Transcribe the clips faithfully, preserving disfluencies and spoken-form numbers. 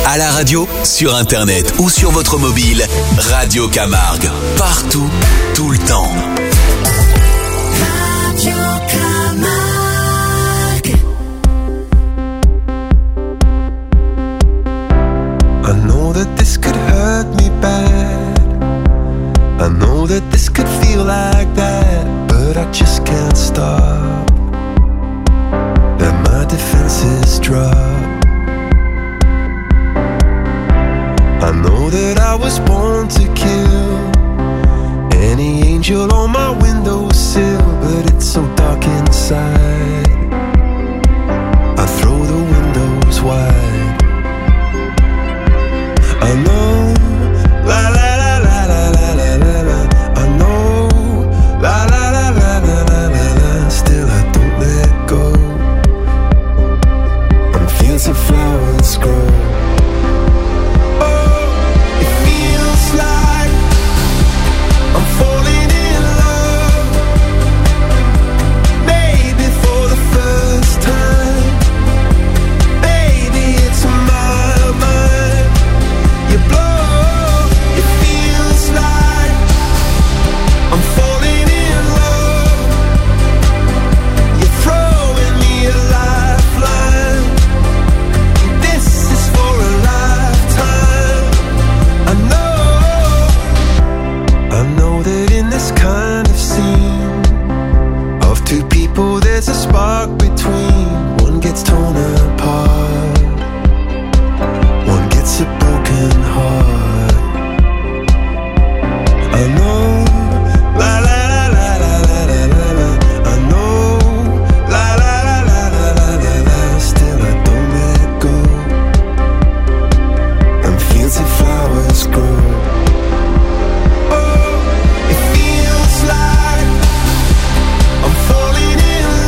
À la radio, sur internet ou sur votre mobile, Radio Camargue. Partout, tout le temps. Radio Camargue. I know that this could hurt me bad. I know that this could feel like that, but I just can't stop. Let my defenses drop. I know that I was born to kill any angel on my windowsill, but it's so dark inside. I throw the windows wide. I know, la la la la la la la la la. I know, la la la la la la la la. Still I don't let go. On fields of flowers grow. There's a spark between. One gets torn apart, one gets a broken heart. I know, la la la la la la la la la. I know, la la la la la la la la. Still I don't let go. And fields of flowers grow. Oh, it feels like I'm falling in.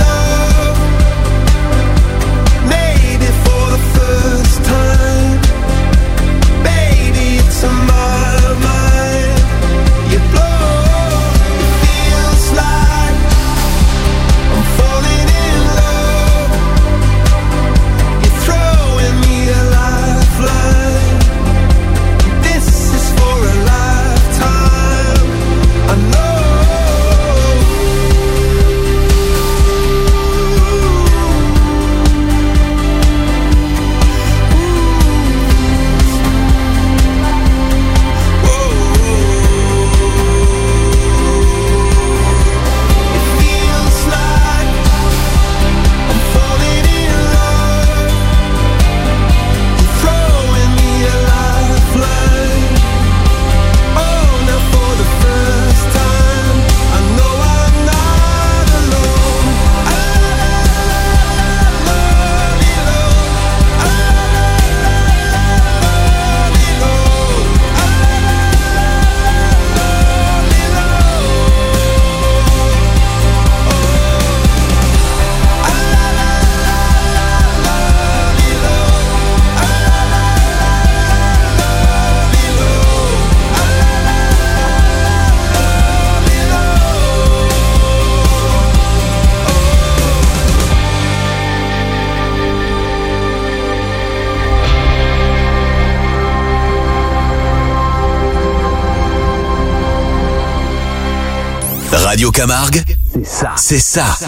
Radio Camargue, c'est ça. C'est ça. ça.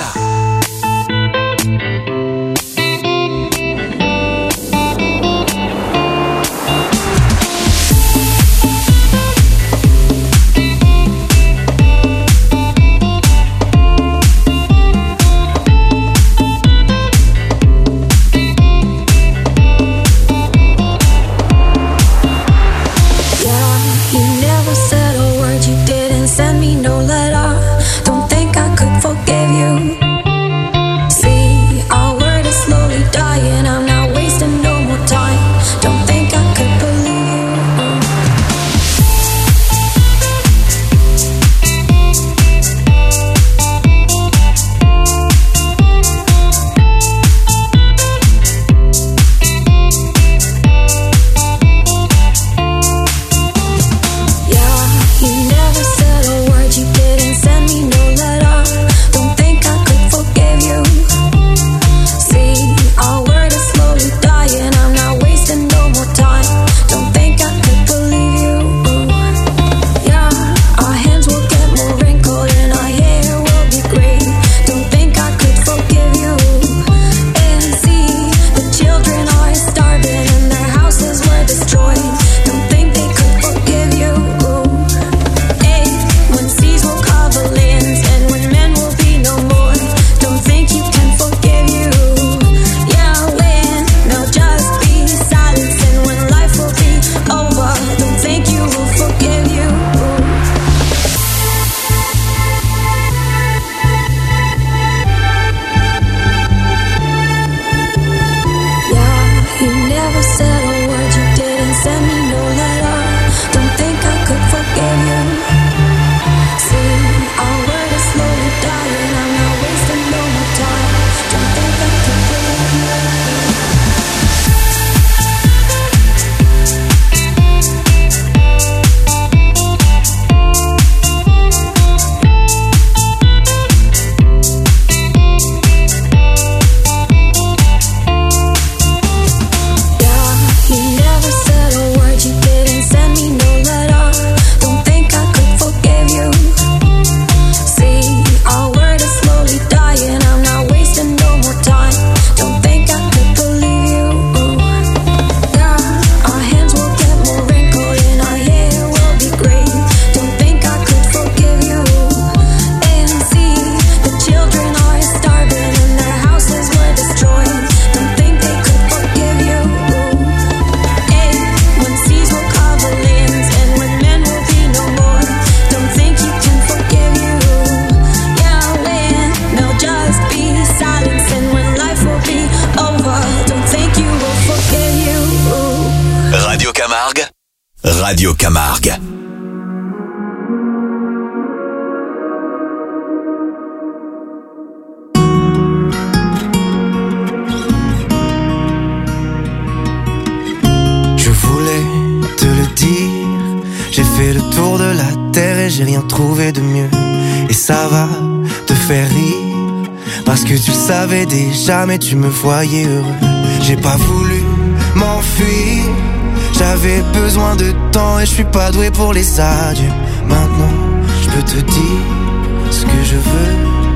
Send me no letter. Don't think I could forgive you. Camargue, Radio Camargue. Je voulais te le dire, j'ai fait le tour de la terre et j'ai rien trouvé de mieux. Et ça va te faire rire, parce que tu le savais déjà mais tu me voyais heureux. J'ai pas voulu m'enfuir, j'avais besoin de temps et je suis pas doué pour les adieux. Maintenant je peux te dire ce que je veux.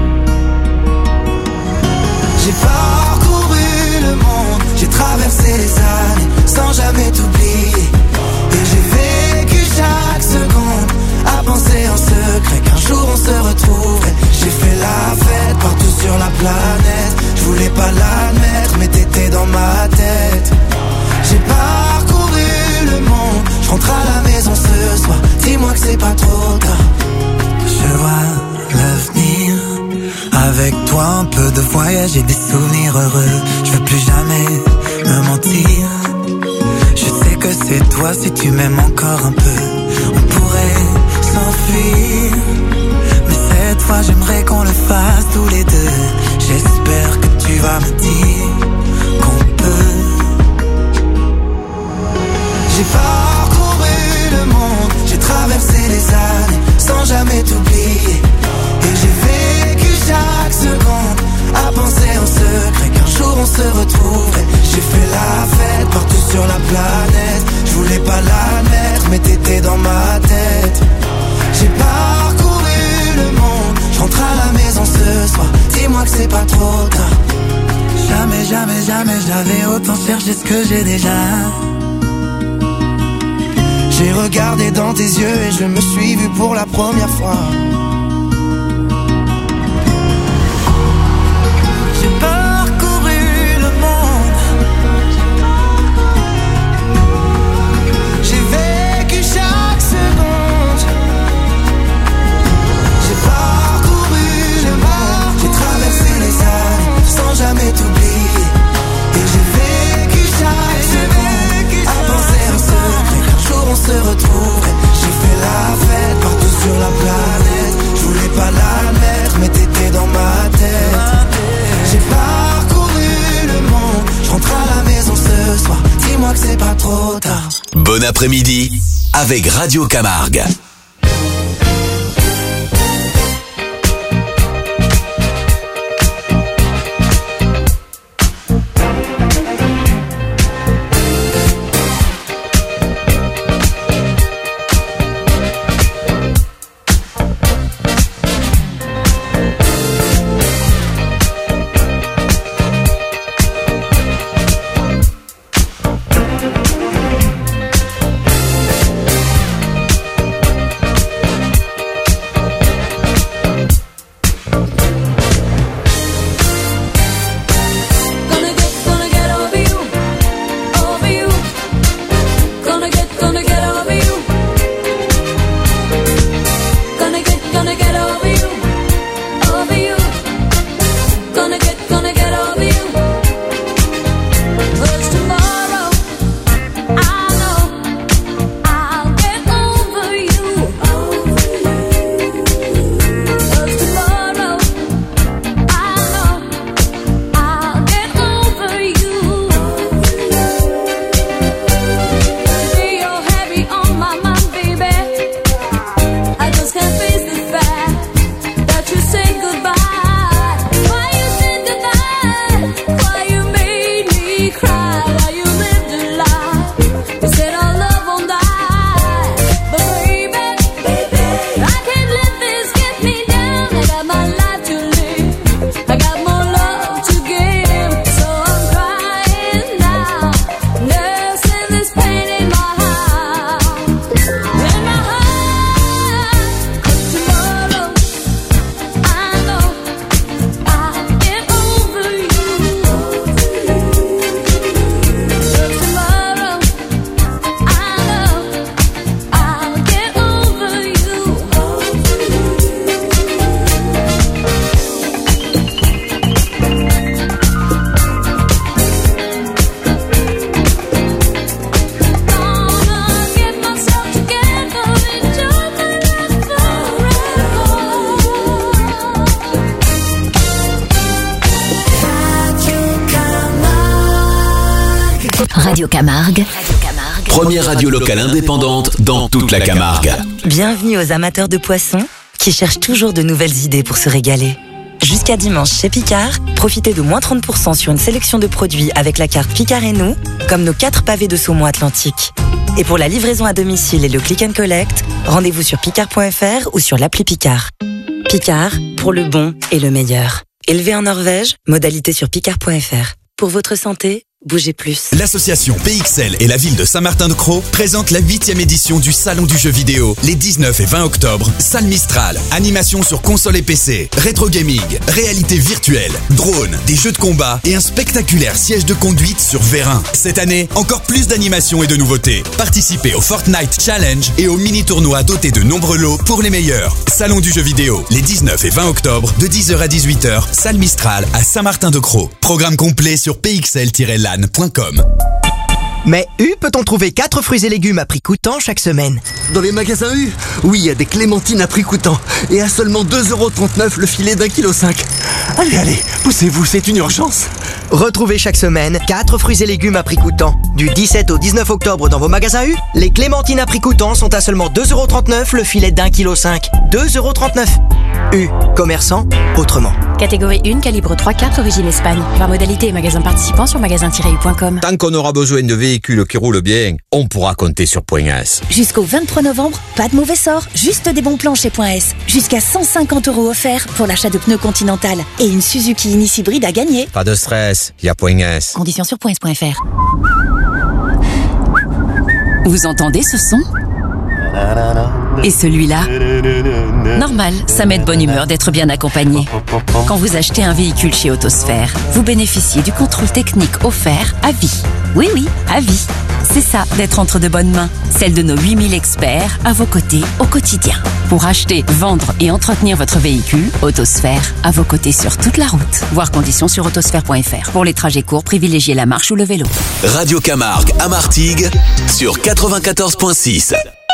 J'ai parcouru le monde, j'ai traversé les années sans jamais t'oublier. Et j'ai vécu chaque seconde à penser en secret qu'un jour on se retrouverait. J'ai fait la fête partout sur la planète, je voulais pas l'admettre mais t'étais dans ma tête. J'ai parcouru le monde, je rentre à la maison ce soir, dis-moi que c'est pas trop tard. Je vois l'avenir, avec toi un peu de voyage et des souvenirs heureux. Je veux plus jamais me mentir, je sais que c'est toi si tu m'aimes encore un peu. On pourrait s'enfuir, mais cette fois j'aimerais qu'on le fasse tous les deux. J'espère que tu vas me dire qu'on peut. J'ai parcouru le monde, j'ai traversé les années sans jamais t'oublier. Et j'ai vécu chaque seconde à penser en secret qu'un jour on se retrouverait. J'ai fait la fête partout sur la planète, je voulais pas l'admettre mais t'étais dans ma tête. J'ai parcouru le monde, je rentre à la maison ce soir, dis-moi que c'est pas trop tard. Jamais, jamais, jamais j'avais autant cherché ce que j'ai déjà. J'ai regardé dans tes yeux et je me suis vu pour la première fois. J'ai parcouru le monde, j'ai vécu chaque seconde. J'ai parcouru le monde, j'ai traversé les années sans jamais t'oublier. Et j'ai vécu chaque seconde à penser en secret qu'un jour on se retrouverait. J'ai fait la fête partout sur la planète, je voulais pas l'admettre mais t'étais dans ma tête. J'ai parcouru le monde, je rentre à la maison ce soir, dis-moi que c'est pas trop tard. Bon après-midi avec Radio Camargue. Radio Camargue. Première radio locale indépendante dans toute la Camargue. Bienvenue aux amateurs de poissons qui cherchent toujours de nouvelles idées pour se régaler. Jusqu'à dimanche chez Picard, profitez de moins trente pour cent sur une sélection de produits avec la carte Picard et nous, comme nos quatre pavés de saumon atlantique. Et pour la livraison à domicile et le click and collect, rendez-vous sur picard point f r ou sur l'appli Picard. Picard, pour le bon et le meilleur. Élevé en Norvège, modalité sur picard point f r. Pour votre santé, bougez plus. L'association P X L et la ville de Saint-Martin-de-Crau présentent la huitième édition du Salon du jeu vidéo les dix-neuf et vingt octobre. Salle Mistral, animation sur console et P C, rétro gaming, réalité virtuelle, drone, des jeux de combat et un spectaculaire siège de conduite sur vérin. Cette année, encore plus d'animations et de nouveautés. Participez au Fortnite Challenge et au mini-tournoi doté de nombreux lots pour les meilleurs. Salon du jeu vidéo les dix-neuf et vingt octobre de dix heures à dix-huit heures. Salle Mistral à Saint-Martin-de-Crau. Programme complet sur p x l tiret lan point com. Mais U peut-on trouver quatre fruits et légumes à prix coûtant chaque semaine? Dans les magasins U, oui, il y a des clémentines à prix coûtant. Et à seulement deux euros trente-neuf le filet d'un kilo cinq. Allez, allez, poussez-vous, c'est une urgence. Retrouvez chaque semaine quatre fruits et légumes à prix coûtant. Du dix-sept au dix-neuf octobre dans vos magasins U, les clémentines à prix coûtant sont à seulement deux euros trente-neuf le filet d'un kilo cinq. deux euros trente-neuf. U, commerçant autrement. Catégorie un, calibre trois quatre, origine Espagne. Voir modalité et magasins participants sur magasin tiret u point com. Tant qu'on aura besoin de véhicules qui roulent bien, on pourra compter sur Point S. Jusqu'au vingt-trois novembre, pas de mauvais sort, juste des bons plans chez Point S. Jusqu'à cent cinquante euros offerts pour l'achat de pneus Continental et une Suzuki Ignis hybride à gagner. Pas de stress, il y a Point S. Conditions sur point s point f r. Vous entendez ce son ? Et celui-là ? Normal, ça met de bonne humeur d'être bien accompagné. Quand vous achetez un véhicule chez Autosphère, vous bénéficiez du contrôle technique offert à vie. Oui, oui, à vie. C'est ça, d'être entre de bonnes mains. Celle de nos huit mille experts à vos côtés au quotidien. Pour acheter, vendre et entretenir votre véhicule, Autosphère, à vos côtés sur toute la route. Voir conditions sur autosphère point f r. Pour les trajets courts, privilégiez la marche ou le vélo. Radio Camargue à Martigues sur quatre-vingt-quatorze point six.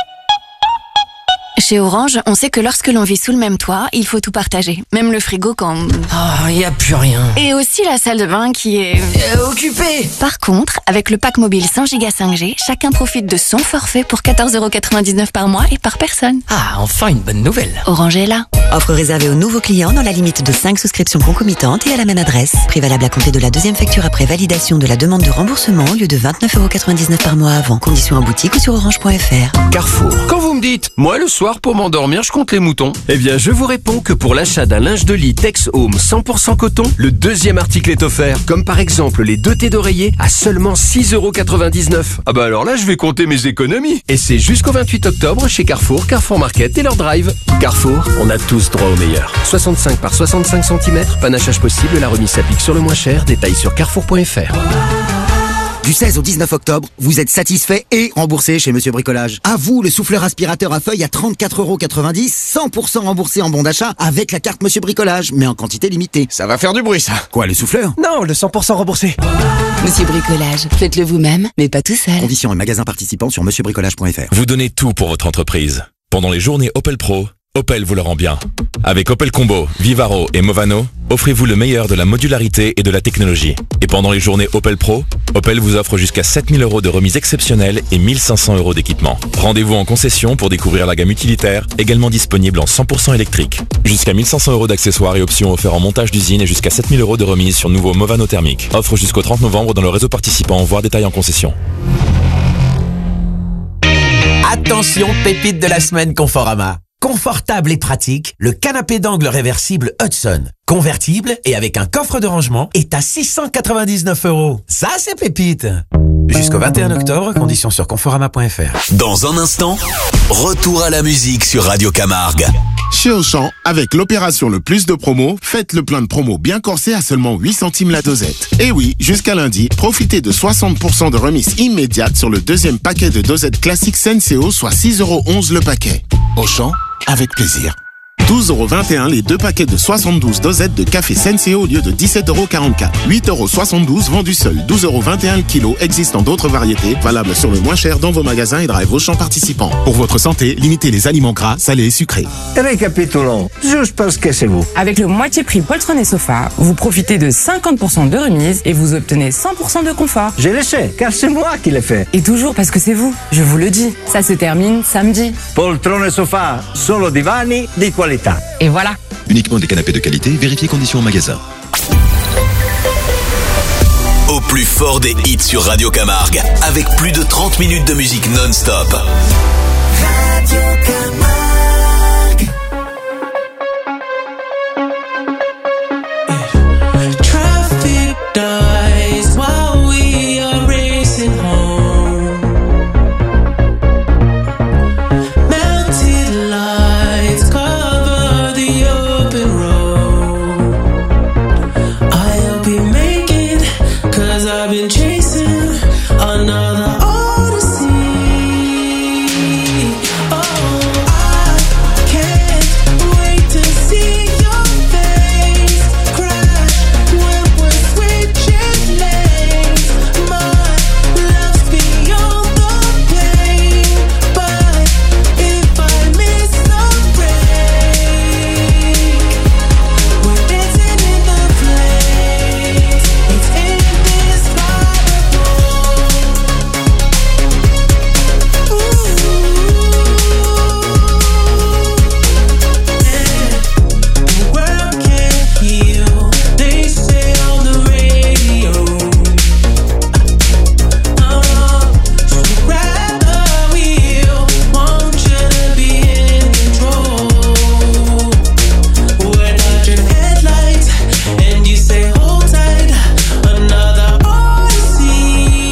Chez Orange, on sait que lorsque l'on vit sous le même toit, il faut tout partager. Même le frigo quand... Oh, il n'y a plus rien. Et aussi la salle de bain qui est... Euh, occupée. Par contre, avec le pack mobile cent giga cinq G, chacun profite de son forfait pour quatorze euros quatre-vingt-dix-neuf par mois et par personne. Ah, enfin une bonne nouvelle. Orange est là. Offre réservée aux nouveaux clients dans la limite de cinq souscriptions concomitantes et à la même adresse. Prix valable à compter de la deuxième facture après validation de la demande de remboursement au lieu de vingt-neuf euros quatre-vingt-dix-neuf par mois avant. Conditions en boutique ou sur orange point f r. Carrefour. Quand vous me dites, moi le soir pour m'endormir, je compte les moutons. Eh bien, je vous réponds que pour l'achat d'un linge de lit Tex Home cent pour cent coton, le deuxième article est offert. Comme par exemple les deux thés d'oreiller à seulement six euros quatre-vingt-dix-neuf. Ah bah alors là, je vais compter mes économies. Et c'est jusqu'au vingt-huit octobre chez Carrefour, Carrefour Market et leur drive. Carrefour, on a tous droit au meilleur. soixante-cinq par soixante-cinq centimètres, panachage possible, la remise s'applique sur le moins cher. Détail sur carrefour point f r. Du seize au dix-neuf octobre, vous êtes satisfait et remboursé chez Monsieur Bricolage. À vous, le souffleur aspirateur à feuilles à trente-quatre euros quatre-vingt-dix, cent pour cent remboursé en bon d'achat avec la carte Monsieur Bricolage, mais en quantité limitée. Ça va faire du bruit, ça. Quoi, le souffleur? Non, le cent pour cent remboursé. Monsieur Bricolage, faites-le vous-même, mais pas tout seul. Conditions et magasins participants sur monsieur bricolage point f r. Vous donnez tout pour votre entreprise. Pendant les journées Opel Pro, Opel vous le rend bien. Avec Opel Combo, Vivaro et Movano, offrez-vous le meilleur de la modularité et de la technologie. Et pendant les journées Opel Pro, Opel vous offre jusqu'à sept mille euros de remise exceptionnelle et mille cinq cents euros d'équipement. Rendez-vous en concession pour découvrir la gamme utilitaire, également disponible en cent pour cent électrique. Jusqu'à mille cinq cents euros d'accessoires et options offerts en montage d'usine et jusqu'à sept mille euros de remise sur nouveau Movano thermique. Offre jusqu'au trente novembre dans le réseau participant, voire détail en concession. Attention, pépite de la semaine Conforama. Confortable et pratique, le canapé d'angle réversible Hudson, convertible et avec un coffre de rangement, est à six cent quatre-vingt-dix-neuf euros. Ça, c'est pépite. Jusqu'au vingt et un octobre, conditions sur conforama point f r. Dans un instant, retour à la musique sur Radio Camargue. Chez Auchan, avec l'opération Le Plus de Promo, faites le plein de promo bien corsé à seulement huit centimes la dosette. Et oui, jusqu'à lundi, profitez de soixante pour cent de remise immédiate sur le deuxième paquet de dosettes classiques Senseo, soit six euros onze le paquet. Auchan, avec plaisir. douze euros vingt et un les deux paquets de soixante-douze dosettes de café Senseo au lieu de dix-sept euros quarante-quatre. huit euros soixante-douze vendus seuls, douze euros vingt et un le kilo, existant d'autres variétés, valable sur le moins cher dans vos magasins et drive Auchan participants. Pour votre santé, limitez les aliments gras, salés et sucrés. Récapitulons, juste parce que c'est vous. Avec le moitié prix poltron et sofa, vous profitez de cinquante pour cent de remise et vous obtenez cent pour cent de confort. Je le sais, car c'est moi qui l'ai fait. Et toujours parce que c'est vous, je vous le dis. Ça se termine samedi. Poltron et sofa, solo divani di qualità. Et voilà. Uniquement des canapés de qualité, vérifiez conditions au magasin. Au plus fort des hits sur Radio Camargue, avec plus de trente minutes de musique non-stop. Radio Camargue. Traffic dies while we are racing home. Melted lights cover the open road. I'll be making, cause I've been chasing another odyssey. Oh, I can't wait to see your face crash when we're switching lanes. My love's beyond the pain, but if I miss the break, we're dancing in the flames. It's indescribable. The world can't heal, they say on the radio. Oh, so grab the wheel, want you to be in control. We're dodging headlights, and you say hold tight, another odyssey.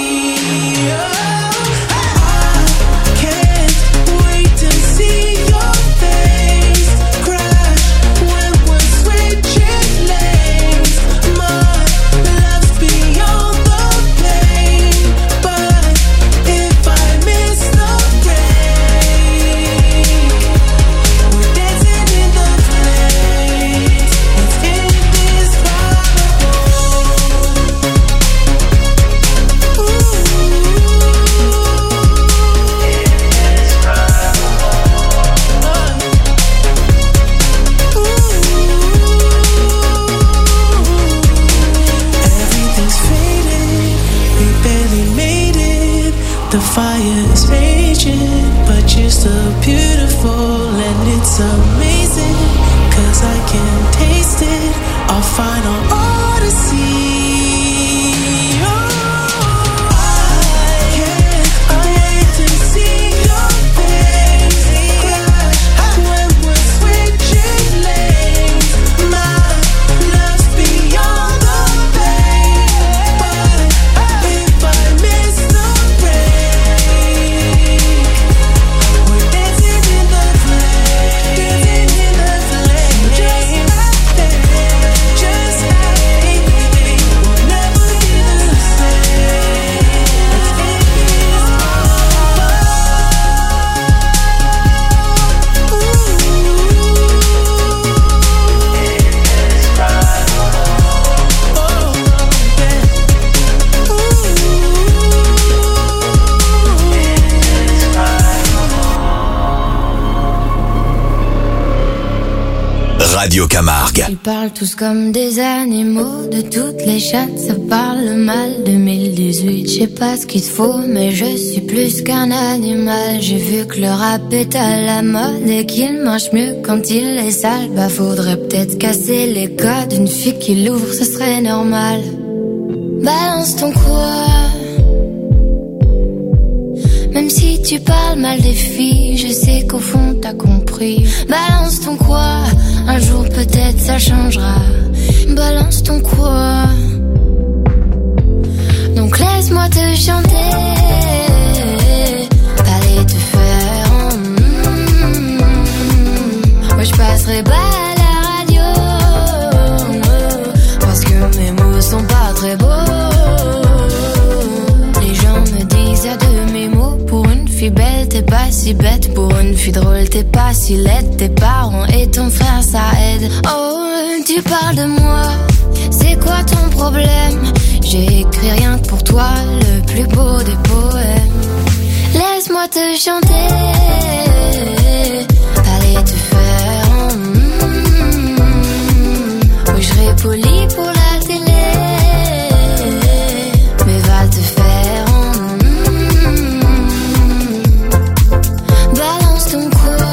I can't wait to see your face crash when we're switching lanes. My love's beyond the pain, but if I miss the break, we're dancing in the flames. It's indescribable. Everything's fading, we barely made it. The fire is raging, but you're still beautiful and it's amazing. Cause I can taste it, our final odyssey. Oh, I can't wait to see your face crash when we're switching lanes. My love's beyond the pain, but if I miss the break, we're dancing in the flames, dancing in the flames. Just like that, just like we'll never be the same. Radio Camargue. Ils parlent tous comme des animaux, de toutes les chattes, ça parle mal. deux mille dix-huit, je sais pas ce qu'il te faut, mais je suis plus qu'un animal. J'ai vu que le rap est à la mode et qu'il mange mieux quand il est sale. Bah faudrait peut-être casser les codes, une fille qui l'ouvre, ce serait normal. Balance ton quoi, même si tu parles mal des filles, je sais qu'au fond t'as compris. Balance ton quoi, un jour peut-être ça changera. Balance ton quoi, donc laisse-moi te chanter, aller te faire mm, moi je passerai pas à la radio, parce que mes mots sont pas très beaux. Les gens me disent à de mes mots pour une fille fille belle, t'es pas si bête. Pour une fille drôle, t'es pas si laide. Tes parents et ton frère, ça aide. Oh, tu parles de moi, c'est quoi ton problème? J'ai écrit rien que pour toi, le plus beau des poèmes. Laisse-moi te chanter, allez te faire. Mm-hmm. Oui, je serai poli pour la télé, mais va te faire. Mm-hmm. Balance ton quoi.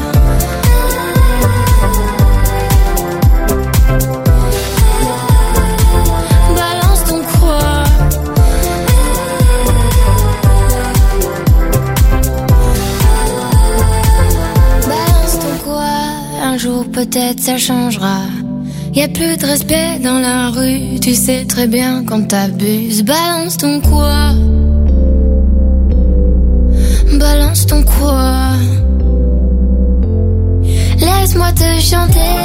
Balance ton quoi. Balance ton quoi. Un jour peut-être ça changera. Y'a plus de respect dans la rue, tu sais très bien quand t'abuses. Balance ton quoi. Balance ton quoi. Laisse-moi te chanter,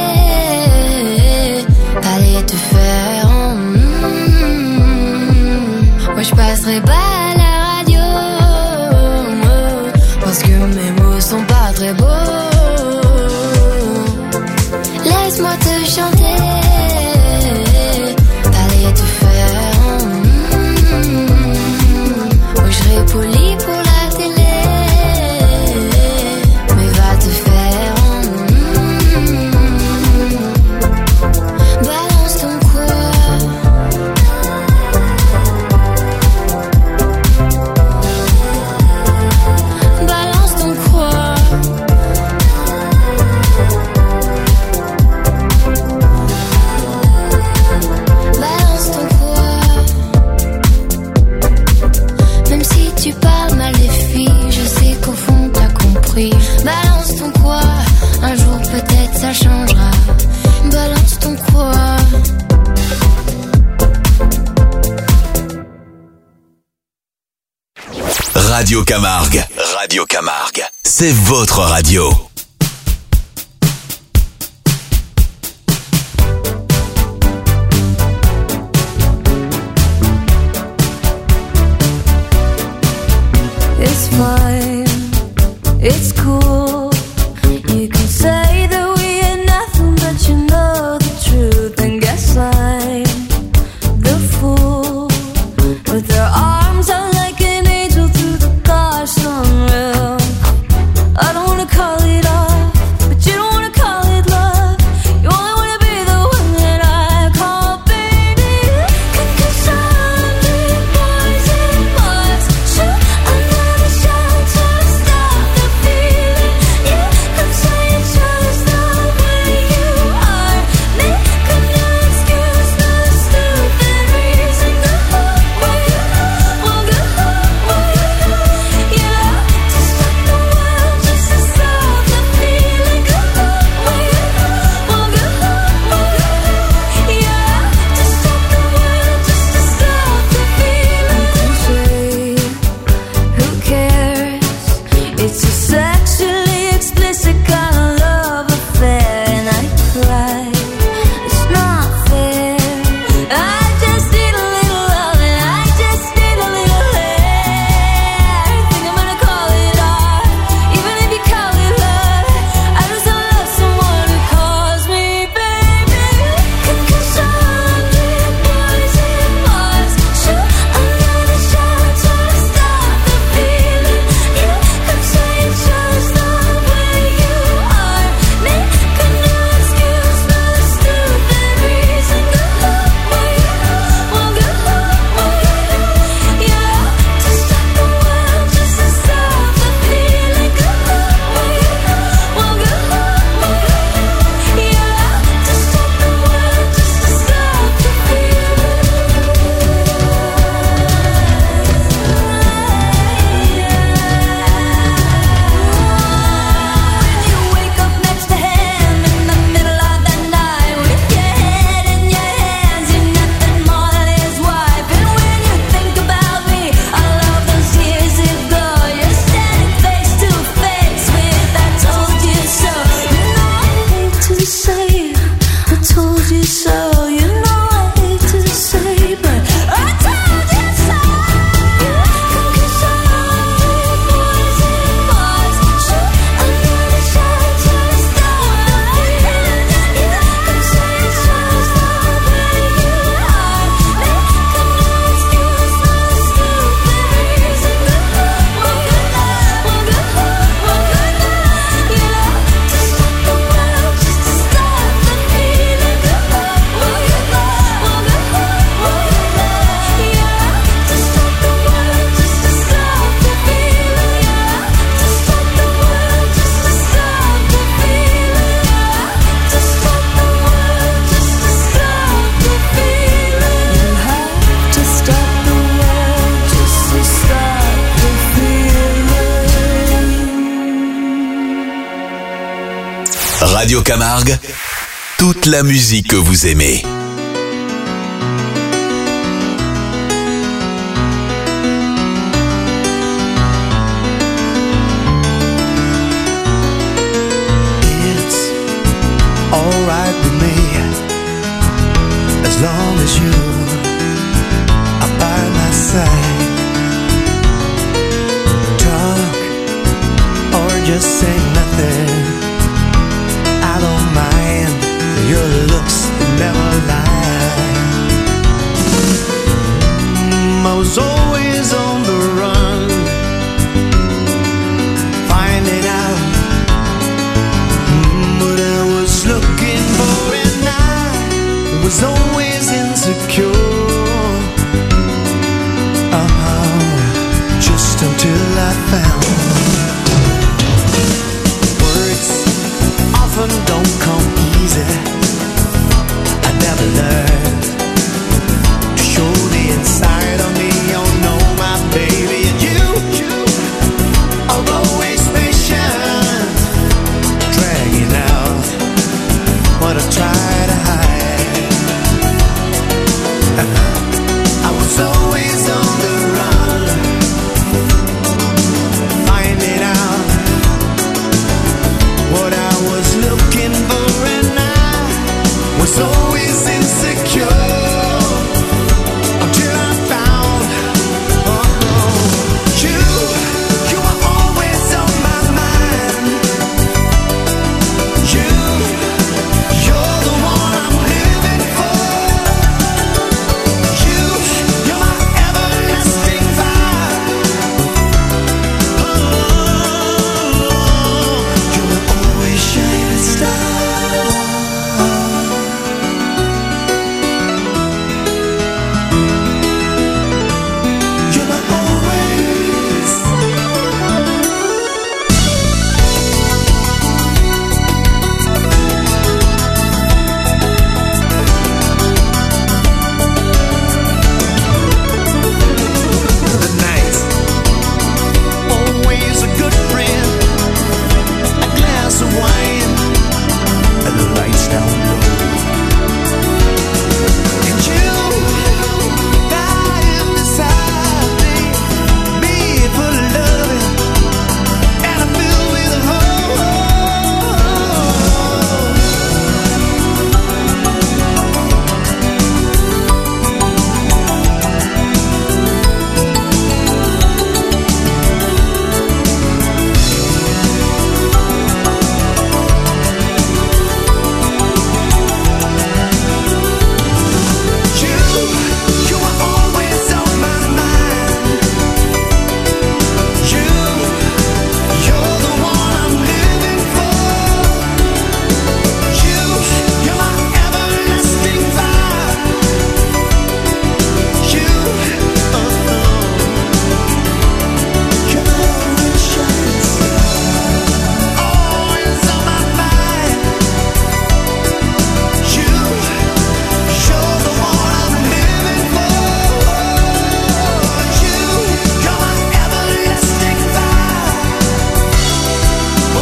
allez te faire. Mm-hmm. Moi je passerai pas à la radio, parce que mes mots sont pas très beaux. Laisse-moi te chanter, allez te faire. Mm-hmm. Oui, je serai poli pour la télé, mais va te faire. Mm-hmm. Balance ton quoi. Balance ton quoi. Balance ton quoi. Même si tu parles mal des filles, je sais qu'au fond t'as compris. Balance ton quoi. Un jour peut-être ça changera. Balance ton quoi. Radio Camargue. Radio Camargue. C'est votre radio. It's fine, it's cool. You can say that we ain't nothing, but you know the truth. And guess I'm the fool with their arms out like an angel through the gosh unreal. I don't wanna call it Radio Camargue, toute la musique que vous aimez. Alright with me, as long as you are by my side. Talk or just say nothing, I don't mind. Your looks never lie. Mm, I was always on the run, finding out what I was looking for, and I was always insecure. Uh-huh. Just until I found words often don't come easy. I never learned to show the inside of me. Oh no, my baby, and you, you are always patient, dragging out what I try to hide. I was always on the run, finding out what I was looking for, and I was always insecure until I found oh, you. You were always on my mind. You, you're the one I'm living for. You, you're my everlasting vibe. Oh, you're my always shining star. You're my always. The night, always a good friend. A glass of wine and the lights down low. And you lying beside me, me full of loving and I'm filled with hope. You, you are always on my mind. You, you're the one I'm living for. You, you're my everlasting vibe. You, oh, you're my always shining star. Always on my mind. You, you're the one I'm living for. You, you're my everlasting vibe. Oh,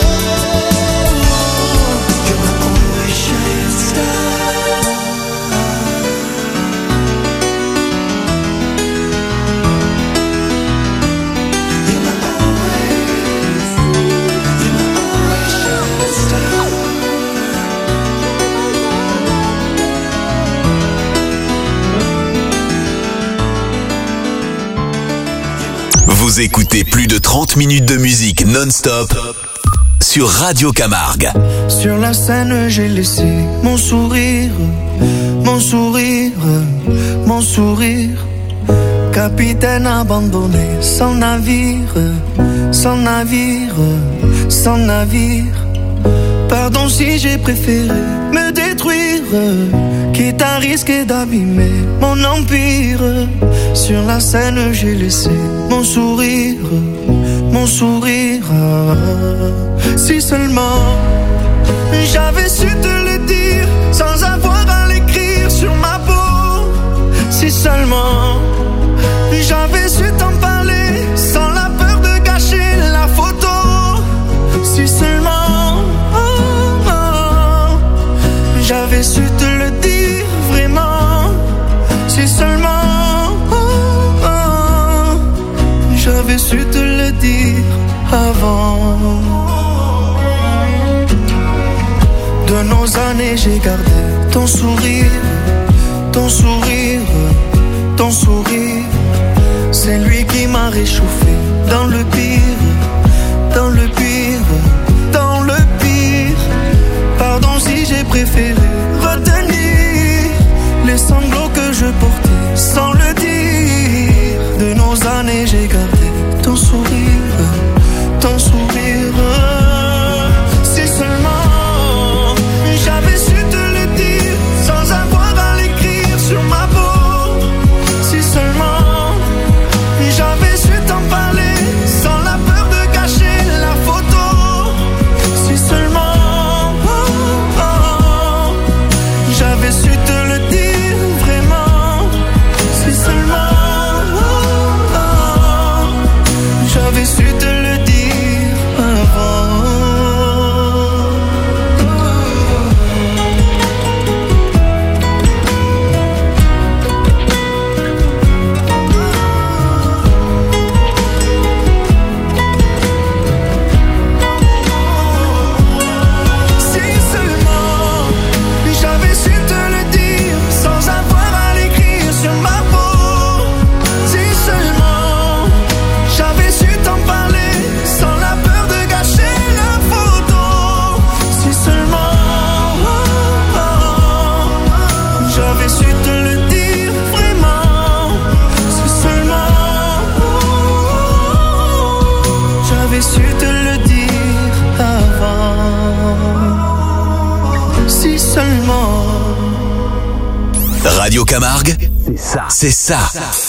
you're my always shining star. You're my always, you're my always shining star. Vous écoutez plus de trente minutes de musique non-stop sur Radio Camargue. Sur la scène, j'ai laissé mon sourire, mon sourire, mon sourire. Capitaine abandonné, sans navire, sans navire, sans navire. Pardon si j'ai préféré me détruire, quitte à risquer d'abîmer mon empire. Sur la scène, j'ai laissé mon sourire, mon sourire. Si seulement j'avais su te le dire sans avoir à l'écrire sur ma peau. Si seulement j'avais su t'en parler sans la peur de gâcher la photo. Si seulement oh, oh, J'avais su te le dire avant. De nos années j'ai gardé ton sourire, ton sourire, ton sourire. C'est lui qui m'a réchauffé dans le pire, dans le pire, dans le pire. Pardon si j'ai préféré retenir les sanglots que je portais sans le dire. De nos années j'ai gardé ton sourire, ton sourire. Si seulement j'avais su te le dire sans avoir à l'écrire sur ma peau. Si seulement j'avais su t'en parler sans la peur de cacher la photo. Si seulement oh, oh, j'avais su te le dire vraiment. Si seulement oh, oh, j'avais su te le dire avant. Su te le dire avant. Si seulement. Radio Camargue, c'est ça. C'est ça.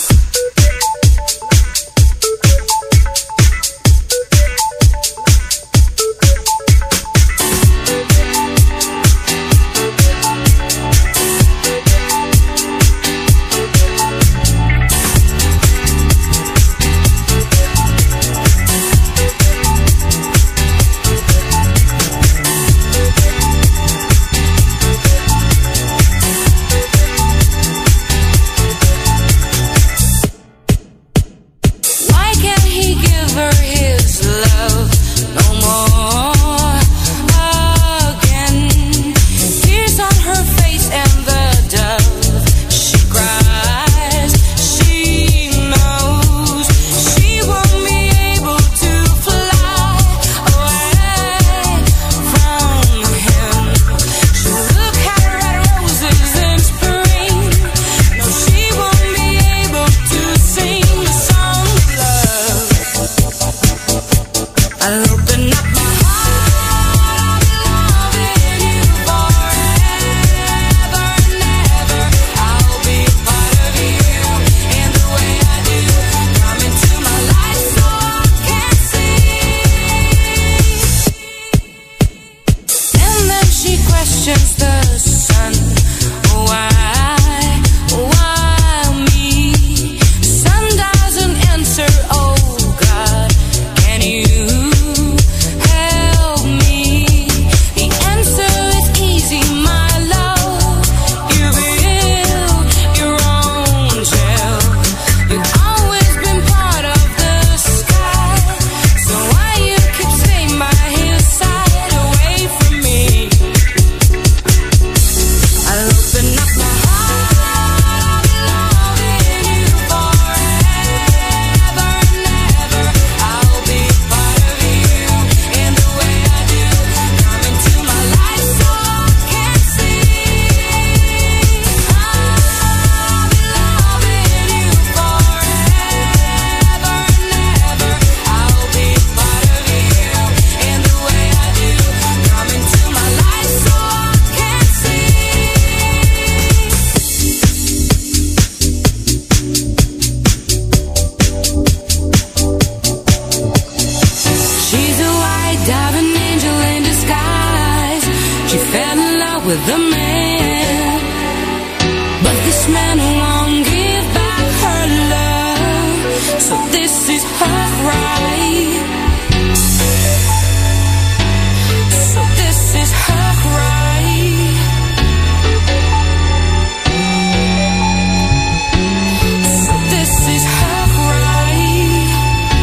with a man, but this man won't give back her love, so this is her cry. So this is her cry. So this is her cry.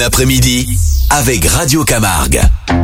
l'après-midi avec Radio Camargue.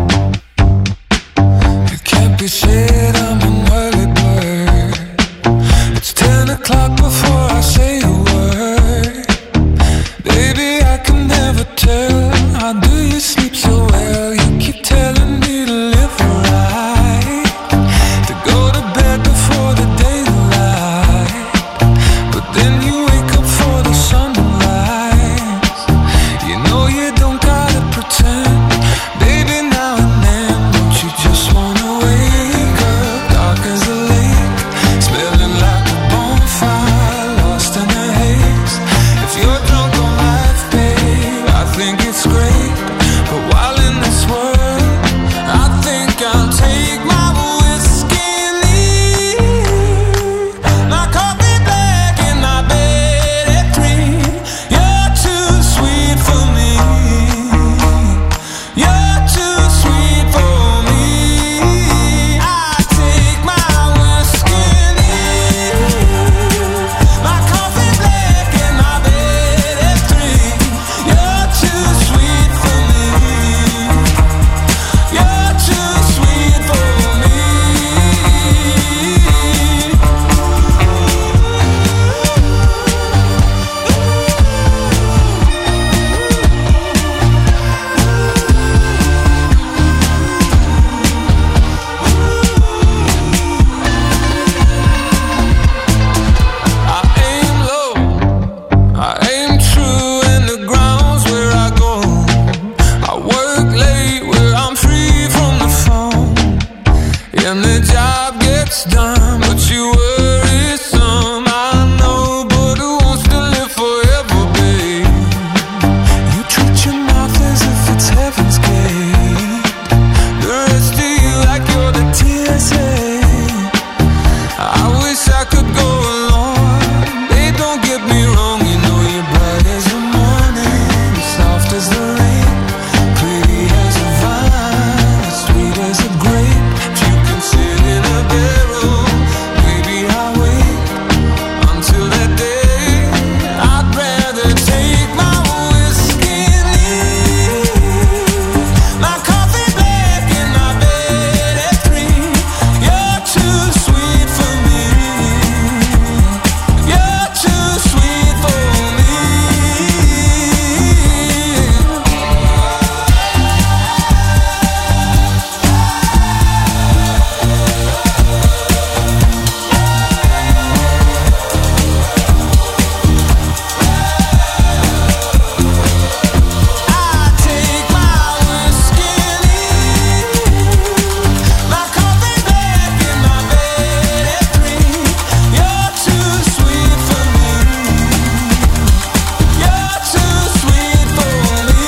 Can't be said I'm an early bird. It's ten o'clock before I say a word. Baby, I can never tell. How do you sleep so well? You keep telling me to live right, to go to bed before the daylight. But then you wake up for the sun to rise. You know you don't gotta pretend. Baby, now and then, don't you just wanna wake up dark as a lake, smelling like a bonfire, lost in the haze. If you're drunk on life, babe, I think it's great. But while in this world, I think I'll take my whiskey and leave. My coffee black and my bed at three. You're too sweet for me. You're too sweet for me. I take my whiskey and leave. My coffee black and my bed at three. You're too sweet for me. You're too sweet for me. I aim low, I aim true, and the ground's where I go. I work late where I'm free from the phone, and the job gets done, but you worry some. I know, but who wants to live forever, babe? You treat your mouth as if it's heaven's gate. The rest of you like you're the T S A. I wish I could go along. Babe, don't get me wrong, you know you're bright as the morning, soft as the rain, pretty as a vine, sweet as a grape. If you can sit in a barrel, maybe I'll wait until that day. I'd rather take my whiskey and leave. My coffee black and my bed at three. You're too sweet for me. You're too sweet for me. I take my whiskey and leave. My coffee black and my bed at three. You're too sweet for me. You're too sweet for me.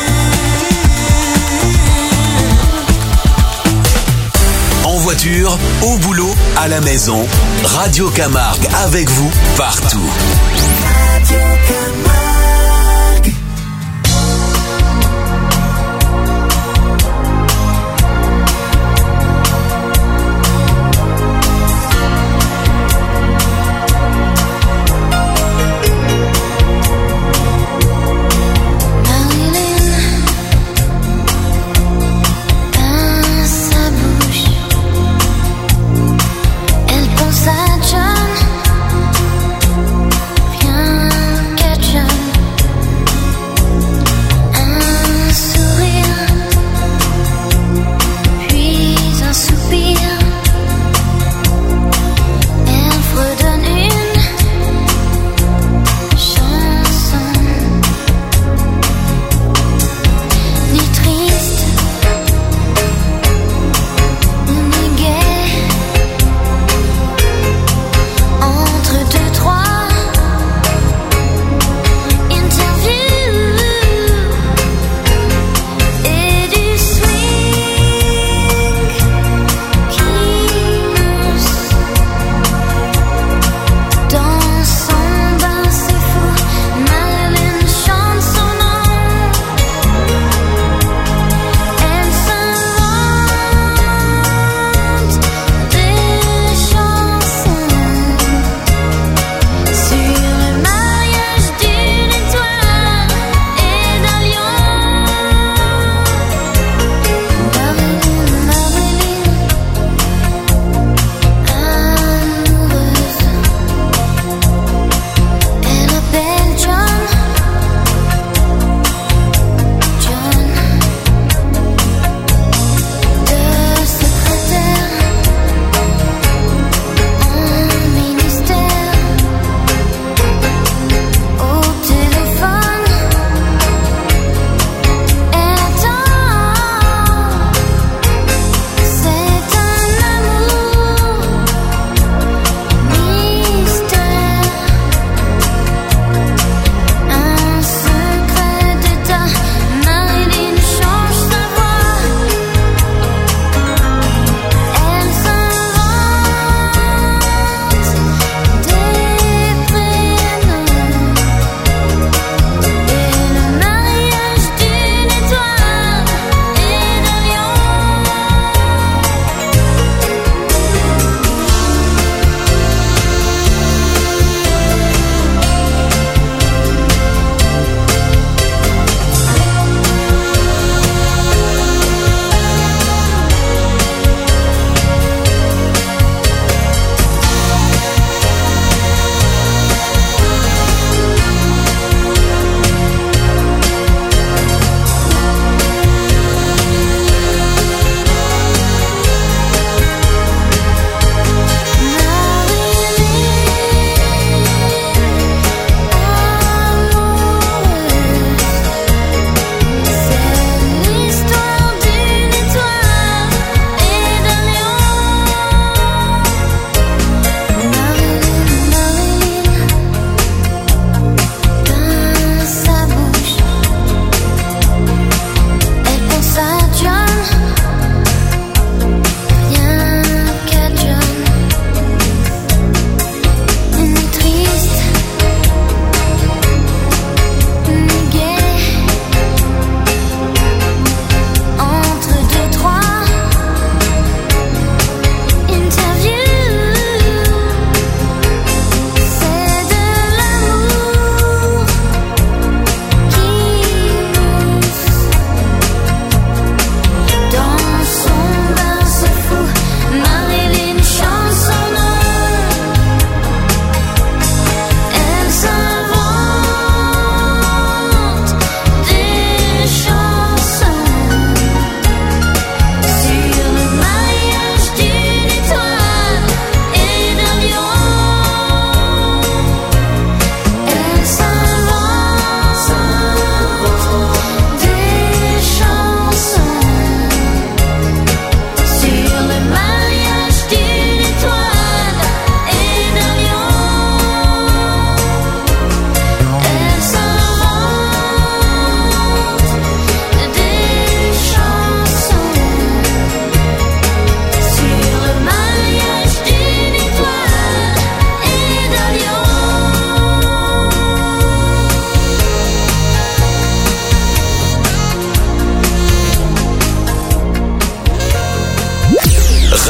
En voiture, au boulot, à la maison, Radio Camargue avec vous partout. Dans sa bouche, elle pense à John, rien qu'à John.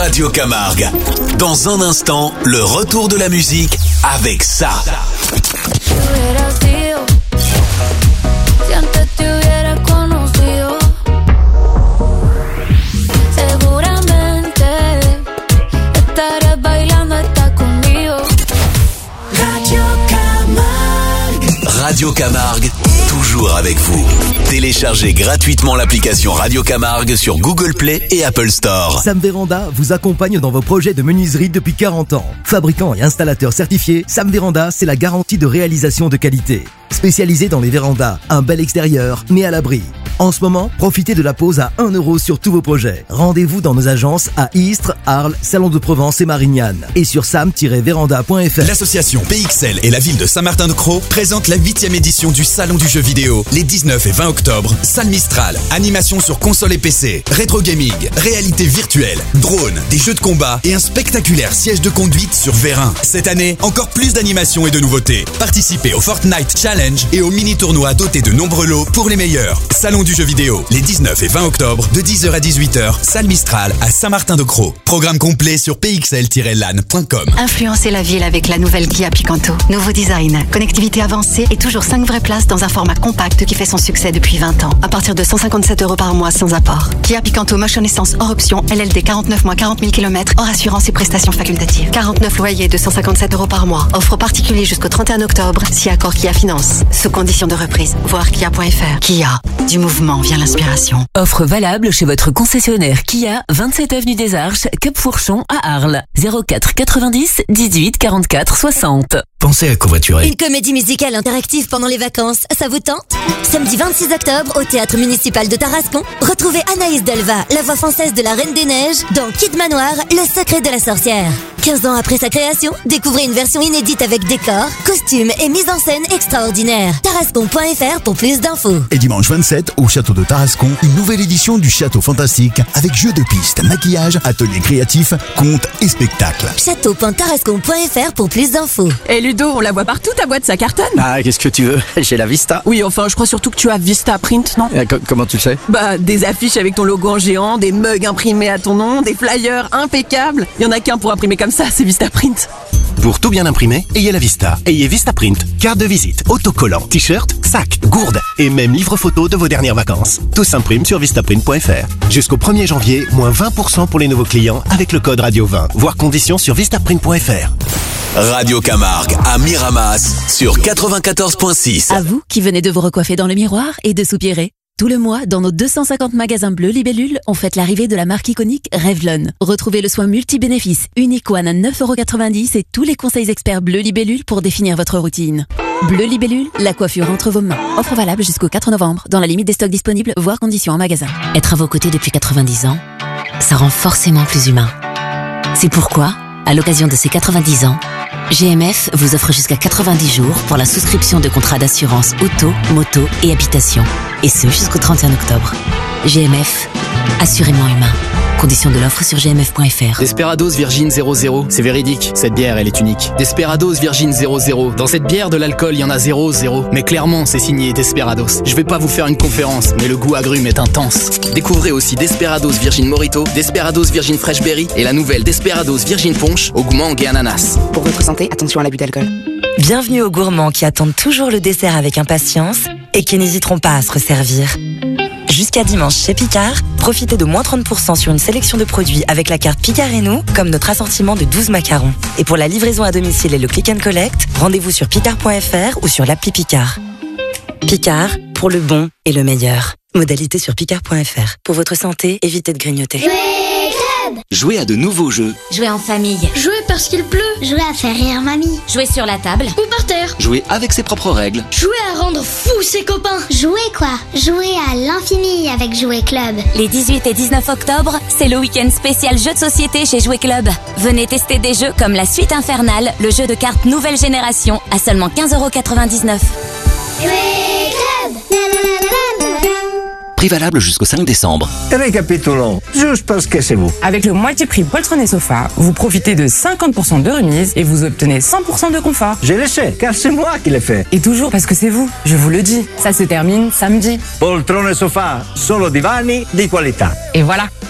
Radio Camargue. Dans un instant, le retour de la musique avec ça. Si hubiera sido, si antes te hubiera conocido, seguramente estarías bailando hasta conmigo. Radio Camargue. Radio Camargue, toujours avec vous. Téléchargez gratuitement l'application Radio Camargue sur Google Play et Apple Store. Sam Véranda vous accompagne dans vos projets de menuiserie depuis quarante ans. Fabricant et installateur certifié, Sam Véranda, c'est la garantie de réalisation de qualité. Spécialisé dans les vérandas, un bel extérieur, mais à l'abri. En ce moment, profitez de la pause à un euro sur tous vos projets. Rendez-vous dans nos agences à Istres, Arles, Salon de Provence et Marignane. Et sur sam tiret véranda point f r. L'association P X L et la ville de Saint-Martin-de-Crau présentent la huitième édition du Salon du jeu vidéo. Les dix-neuf et vingt octobre, salle Mistral, animation sur console et P C, rétro gaming, réalité virtuelle, drone, des jeux de combat et un spectaculaire siège de conduite sur vérin. Cette année, encore plus d'animations et de nouveautés. Participez au Fortnite Challenge et au mini-tournoi doté de nombreux lots pour les meilleurs. Salon du jeu vidéo, les dix-neuf et vingt octobre, de dix heures à dix-huit heures, salle Mistral à Saint-Martin-de-Crau. Programme complet sur p x l tiret lan point com. Influencez la ville avec la nouvelle Kia Picanto. Nouveau design, connectivité avancée et toujours cinq vraies places dans un format compact qui fait son succès depuis vingt ans. À partir de cent cinquante-sept euros par mois sans apport. Kia Picanto Motion Essence hors option, L L D quarante-neuf mois quarante mille kilomètres, hors assurance et prestations facultatives. quarante-neuf loyers de cent cinquante-sept euros par mois. Offre particulier jusqu'au trente et un octobre, si accord Kia Finance. Sous condition de reprise. Voir kia point f r. Kia. Du mouvement vient l'inspiration. Offre valable chez votre concessionnaire Kia, vingt-sept avenue des Arches, Cap-Fourchon à Arles. zéro quatre quatre-vingt-dix dix-huit quarante-quatre soixante. Pensez à covoiturer. Une comédie musicale interactive pendant les vacances, ça vous tente? Samedi vingt-six octobre, au Théâtre Municipal de Tarascon, retrouvez Anaïs Delva, la voix française de la Reine des Neiges, dans Kid Manoir, le secret de la sorcière. quinze ans après sa création, découvrez une version inédite avec décors, costumes et mise en scène extraordinaire. tarascon point f r pour plus d'infos. Et dimanche vingt-sept, au château de Tarascon, une nouvelle édition du Château Fantastique avec jeux de pistes, maquillage, ateliers créatifs, contes et spectacles. château point tarascon point f r pour plus d'infos. Et Ludo, on la voit partout, ta boîte, ça cartonne. Ah, qu'est-ce que tu veux? J'ai la Vista. Oui, enfin, je crois surtout que tu as Vista Print, non? Euh, co- comment tu le sais? Bah, des affiches avec ton logo en géant, des mugs imprimés à ton nom, des flyers impeccables. Il y en a qu'un pour imprimer comme ça, c'est Vista Print. Pour tout bien imprimer, ayez la Vista. Ayez Vista Print, carte de visite, autocollant, t-shirt, sac, gourde et même livre photo de vos dernières vacances. Tout s'imprime sur vistaprint point f r. Jusqu'au premier janvier, moins vingt pour cent pour les nouveaux clients avec le code radio vingt. Voir conditions sur vistaprint point f r. Radio Camargue à Miramas sur quatre-vingt-quatorze point six. À vous qui venez de vous recoiffer dans le miroir et de soupirer. Tout le mois, dans nos deux cent cinquante magasins bleus Libellule, on fête l'arrivée de la marque iconique Revlon. Retrouvez le soin multi-bénéfice Unique One à neuf euros quatre-vingt-dix et tous les conseils experts bleus Libellule pour définir votre routine. Bleu Libellule, la coiffure entre vos mains. Offre valable jusqu'au quatre novembre, dans la limite des stocks disponibles, voire conditions en magasin. Être à vos côtés depuis quatre-vingt-dix ans, ça rend forcément plus humain. C'est pourquoi, à l'occasion de ces quatre-vingt-dix ans, G M F vous offre jusqu'à quatre-vingt-dix jours pour la souscription de contrats d'assurance auto, moto et habitation. Et ce jusqu'au trente et un octobre. G M F, assurément humain. Conditions de l'offre sur g m f point f r. Desperados Virgin zéro zéro, c'est véridique, cette bière elle est unique. Desperados Virgin zéro zéro, dans cette bière de l'alcool il y en a zéro zéro. Mais clairement c'est signé Desperados. Je vais pas vous faire une conférence, mais le goût agrume est intense. Découvrez aussi Desperados Virgin Morito, Desperados Virgin Fresh Berry et la nouvelle Desperados Virgin Punch au goût mangue et ananas. Pour votre santé, attention à l'abus d'alcool. Bienvenue aux gourmands qui attendent toujours le dessert avec impatience et qui n'hésiteront pas à se resservir. Jusqu'à dimanche chez Picard, profitez de moins trente pour cent sur une sélection de produits avec la carte Picard et nous, comme notre assortiment de douze macarons. Et pour la livraison à domicile et le click and collect, rendez-vous sur picard point f r ou sur l'appli Picard. Picard, pour le bon et le meilleur. Modalité sur picard point f r. Pour votre santé, évitez de grignoter. Jouer à de nouveaux jeux. Jouer en famille. Jouer parce qu'il pleut. Jouer à faire rire mamie. Jouer sur la table. Ou par terre. Jouer avec ses propres règles. Jouer à rendre fou ses copains. Jouer quoi? Jouer à l'infini avec Jouer Club. Les dix-huit et dix-neuf octobre, c'est le week-end spécial jeux de société chez Jouer Club. Venez tester des jeux comme la Suite Infernale, le jeu de cartes nouvelle génération, à seulement quinze euros quatre-vingt-dix-neuf. Jouer Club. Prix valable jusqu'au cinq décembre. Récapitulons, juste parce que c'est vous. Avec le moitié prix poltron sofa, vous profitez de cinquante pour cent de remise et vous obtenez cent pour cent de confort. Je le sais, car c'est moi qui l'ai fait. Et toujours parce que c'est vous, je vous le dis. Ça se termine samedi. Poltrone sofa, solo divani di qualità. Et voilà.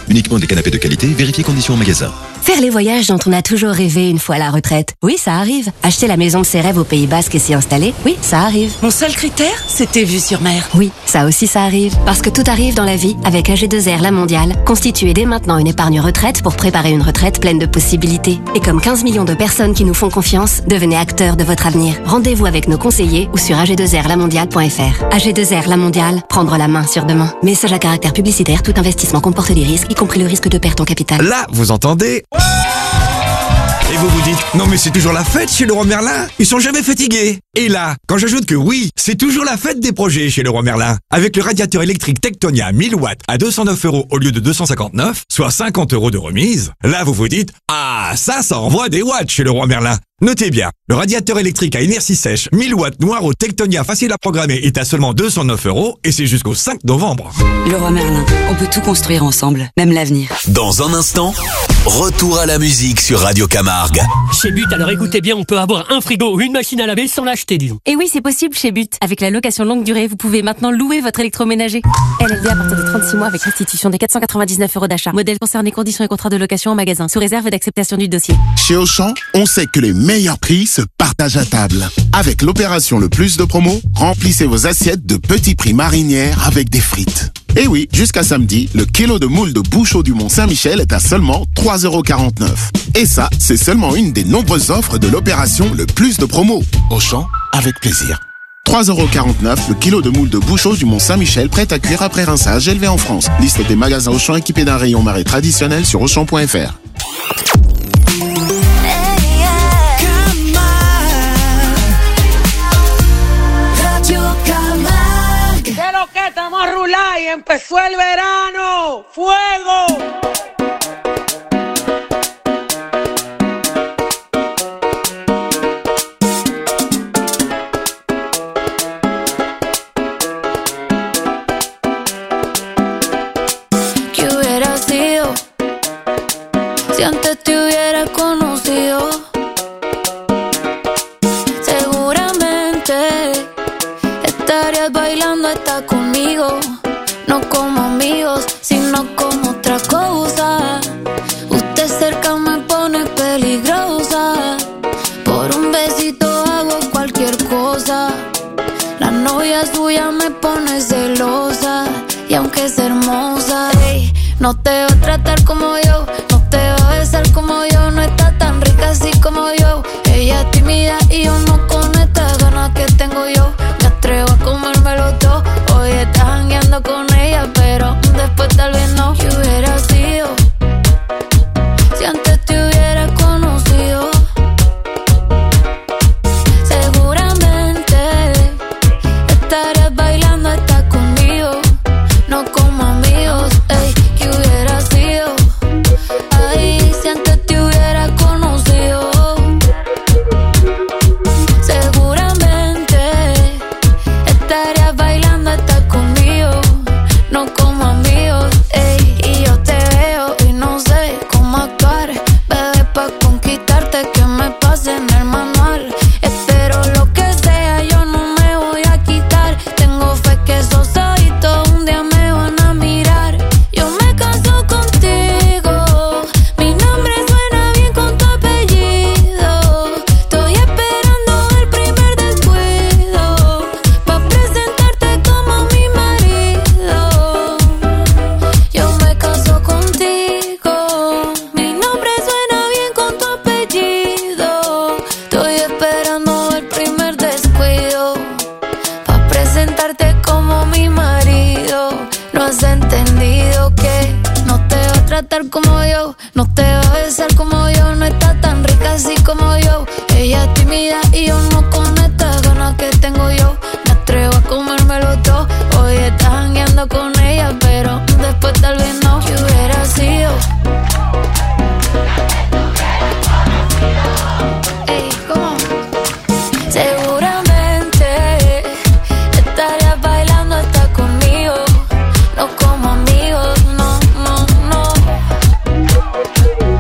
Uniquement des canapés de qualité, vérifiez conditions en magasin. Faire les voyages dont on a toujours rêvé une fois à la retraite. Oui, ça arrive. Acheter la maison de ses rêves au Pays Basque et s'y installer. Oui, ça arrive. Mon seul critère, c'était vue sur mer. Oui, ça aussi ça arrive. Parce que tout arrive dans la vie avec A G deux R La Mondiale. Constituez dès maintenant une épargne retraite pour préparer une retraite pleine de possibilités. Et comme quinze millions de personnes qui nous font confiance, devenez acteurs de votre avenir. Rendez-vous avec nos conseillers ou sur a g deux r la mondiale point f r. A G deux R La Mondiale, prendre la main sur demain. Message à caractère publicitaire, tout investissement comporte des risques, y compris le risque de perte en capital. Là, vous entendez ? Et vous vous dites, non mais c'est toujours la fête chez Leroy Merlin, ils sont jamais fatigués. Et là, quand j'ajoute que oui, c'est toujours la fête des projets chez Leroy Merlin. Avec le radiateur électrique Tectonia mille watts à deux cent neuf euros au lieu de deux cent cinquante-neuf, soit cinquante euros de remise, là vous vous dites, ah ça, ça envoie des watts chez Leroy Merlin. Notez bien, le radiateur électrique à inertie sèche mille watts noir au Tectonia facile à programmer est à seulement deux cent neuf euros et c'est jusqu'au cinq novembre. Leroy Merlin, on peut tout construire ensemble, même l'avenir. Dans un instant, retour à la musique sur Radio Camargue. Chez But, alors écoutez bien, on peut avoir un frigo ou une machine à laver sans l'acheter, disons. Et oui, c'est possible chez But. Avec la location longue durée, vous pouvez maintenant louer votre électroménager. L L D à partir de trente-six mois avec restitution des quatre cent quatre-vingt-dix-neuf euros d'achat. Modèle concerné, conditions et contrats de location en magasin, sous réserve d'acceptation du dossier. Chez Auchan, on sait que les meilleurs prix se partagent à table. Avec l'opération Le Plus de Promo, remplissez vos assiettes de petits prix marinières avec des frites. Et oui, jusqu'à samedi, le kilo de moules de Bouchot du Mont-Saint-Michel est à seulement trois euros quarante-neuf. Et ça, c'est seulement une des nombreuses offres de l'opération Le Plus de Promo. Auchan, avec plaisir. trois euros quarante-neuf le kilo de moules de Bouchot du Mont-Saint-Michel prêt à cuire après rinçage élevé en France. Liste des magasins Auchan équipés d'un rayon marée traditionnel sur auchan point f r. Estamos a rular y empezó el verano. ¡Fuego! ¿Qué hubiera sido si antes te hubiera conocido? Seguramente estarías bailando hasta conmigo, no como amigos, sino como otra cosa. Usted cerca me pone peligrosa, por un besito hago cualquier cosa. La novia suya me pone celosa, y aunque es hermosa, ey, no te va a tratar como yo, no te va a besar como yo, no está tan rica así como yo. Ella es tímida y yo no con estas ganas que tengo yo. Me atrevo a comérmelo todo. Hoy estás jangueando con ella, pero después tal vez no. ¿Qué hubiera sido si antes te hubiera conocido? Seguramente estarías bailando hasta conmigo, no como amigos. Ey, ¿qué hubiera sido? Ay, si antes te hubiera conocido. Seguramente estarías bailando hasta conmigo, no como amigos. Ey, y yo te veo y no sé cómo actuar, bebé, pa' conquistarte que me pase en el manual. Espero lo que sea, yo no me voy a quitar. Tengo fe que esos ojitos un día me van a mirar. Yo me caso contigo, mi nombre suena bien con tu apellido. Estoy esperando el primer descuido pa' presentarte como mi marido. Yo me caso contigo, mi nombre suena bien con tu apellido. Estoy esperando el primer descuido pa' presentarte como mi marido. No has entendido que no te va a tratar como yo, no te va a besar como yo, no está tan rica así como yo. Ella es tímida y yo no con estas ganas que tengo yo. Me atrevo a comérmelo todo. Hoy estás jangueando con ella, pero después tal vez no. ¿Qué hubiera sido? Ey, ¿cómo? Seguramente estarías bailando hasta conmigo, no como amigos, no, no, no.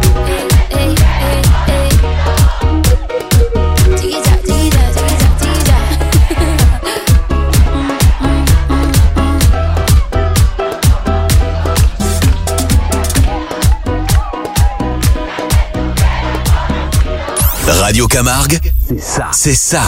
Radio Camargue, c'est ça. C'est ça.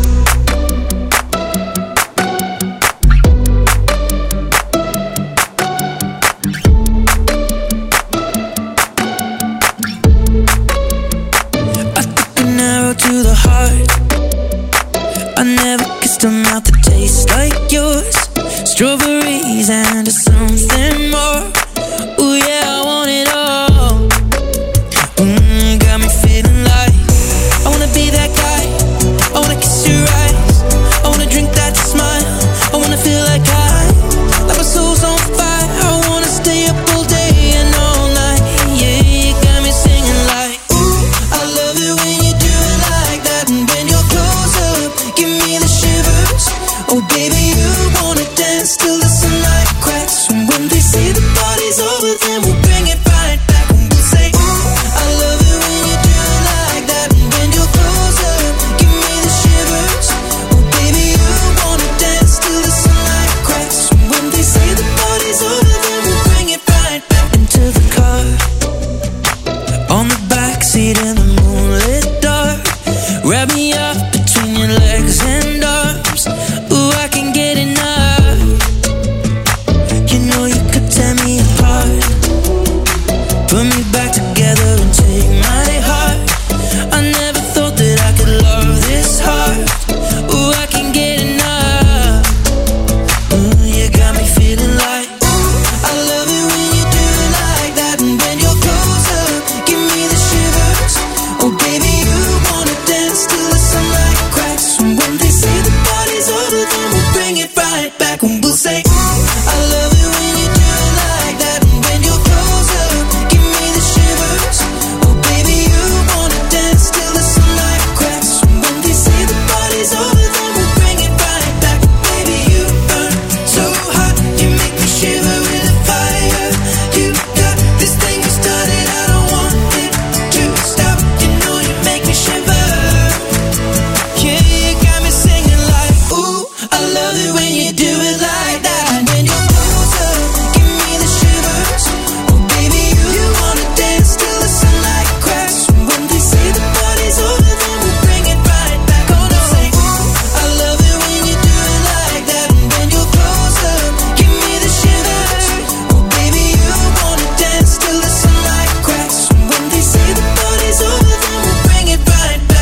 To the heart, I never kissed a mouth that tastes like yours. Strawberries and something more. Ooh yeah, I want it all. Mm, got me feeling like I wanna be that guy. I wanna kiss your eyes. I wanna drink that smile. I wanna feel like I, like my soul's on fire. I wanna stay up all day and all night. Yeah, you got me singing like, ooh, I love it when you do it like that. And when you're close up, give me the shivers. Oh baby, you wanna dance till the sunlight cracks. And when they say the party's over, then we'll bring it right back. And we'll say, ooh, I love it when you do it like that. And when you're close up, give me the shivers. Oh baby, you wanna dance till the sunlight cracks. And when they say the party's over, then we'll bring it right back. Into the car, on the backseat in the moonlit dark. Wrap me up